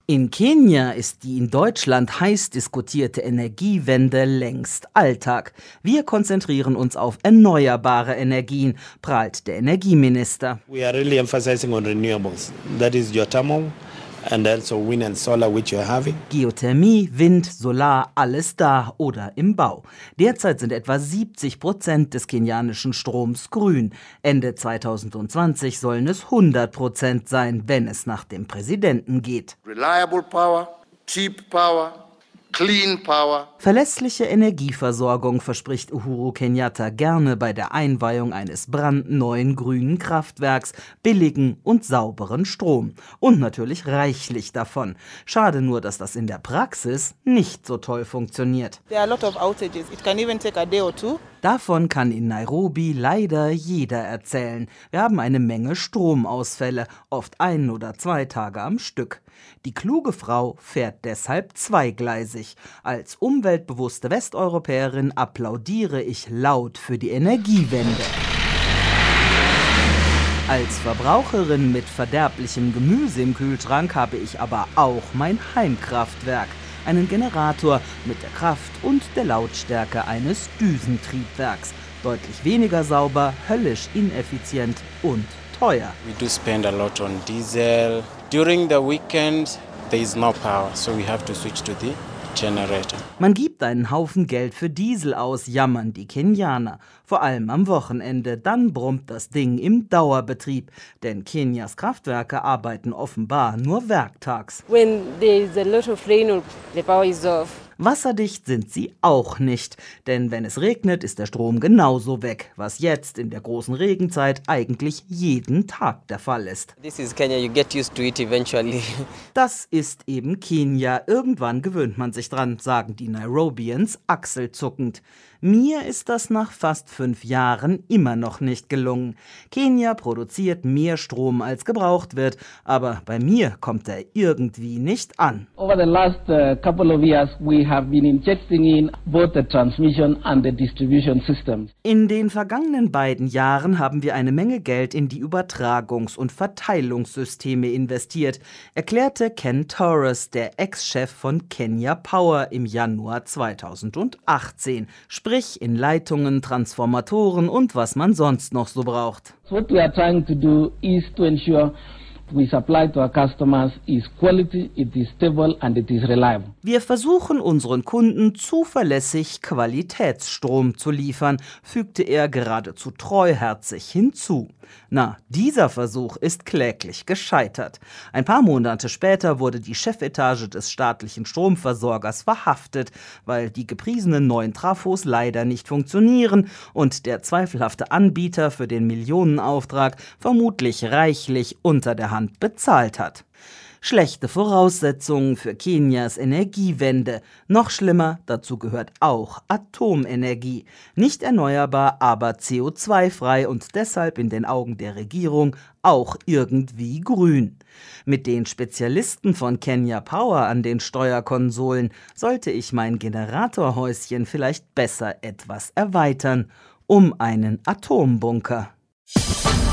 In Kenia ist die in Deutschland heiß diskutierte Energiewende längst Alltag. Wir konzentrieren uns auf erneuerbare Energien, prahlt der Energieminister. We are really emphasizing on renewables. That is geothermal and also wind and solar which you are having. Geothermie, Wind, Solar, alles da oder im Bau. Derzeit sind etwa 70% des kenianischen Stroms grün. Ende 2020 sollen es 100% sein, wenn es nach dem Präsidenten geht. Reliable power, cheap power, clean power. Verlässliche Energieversorgung verspricht Uhuru Kenyatta gerne bei der Einweihung eines brandneuen grünen Kraftwerks, billigen und sauberen Strom. Und natürlich reichlich davon. Schade nur, dass das in der Praxis nicht so toll funktioniert. There are a lot of outages. It can even take a day or two. Davon kann in Nairobi leider jeder erzählen. Wir haben eine Menge Stromausfälle, oft 1 oder 2 Tage am Stück. Die kluge Frau fährt deshalb zweigleisig. Als umweltbewusste Westeuropäerin applaudiere ich laut für die Energiewende. Als Verbraucherin mit verderblichem Gemüse im Kühlschrank habe ich aber auch mein Heimkraftwerk. Einen Generator mit der Kraft und der Lautstärke eines Düsentriebwerks. Deutlich weniger sauber, höllisch ineffizient und teuer. We do spend a lot on diesel. During the weekend there is no power, so we have to switch to the generator. Man gibt einen Haufen Geld für Diesel aus, jammern die Kenianer. Vor allem am Wochenende, dann brummt das Ding im Dauerbetrieb. Denn Kenias Kraftwerke arbeiten offenbar nur werktags. When there is a lot of rain, the power is off. Wasserdicht sind sie auch nicht, denn wenn es regnet, ist der Strom genauso weg, was jetzt in der großen Regenzeit eigentlich jeden Tag der Fall ist. This is Kenya, you get used to it eventually. Das ist eben Kenia, irgendwann gewöhnt man sich dran, sagen die Nairobians achselzuckend. Mir ist das nach fast 5 Jahren immer noch nicht gelungen. Kenia produziert mehr Strom als gebraucht wird, aber bei mir kommt er irgendwie nicht an. Over the last couple of years we have been injecting in both the transmission and the distribution systems. In den vergangenen beiden Jahren haben wir eine Menge Geld in die Übertragungs- und Verteilungssysteme investiert, erklärte Ken Torres, der Ex-Chef von Kenya Power im Januar 2018. Sprich in Leitungen, Transformatoren und was man sonst noch so braucht. What we are trying to do is to ensure we supply to our customers is quality, it is stable and it is reliable. Wir versuchen unseren Kunden zuverlässig Qualitätsstrom zu liefern, fügte er geradezu treuherzig hinzu. Na, dieser Versuch ist kläglich gescheitert. Ein paar Monate später wurde die Chefetage des staatlichen Stromversorgers verhaftet, weil die gepriesenen neuen Trafos leider nicht funktionieren und der zweifelhafte Anbieter für den Millionenauftrag vermutlich reichlich unter der Hand bezahlt hat. Schlechte Voraussetzungen für Kenias Energiewende. Noch schlimmer, dazu gehört auch Atomenergie. Nicht erneuerbar, aber CO2-frei und deshalb in den Augen der Regierung auch irgendwie grün. Mit den Spezialisten von Kenya Power an den Steuerkonsolen sollte ich mein Generatorhäuschen vielleicht besser etwas erweitern, um einen Atombunker.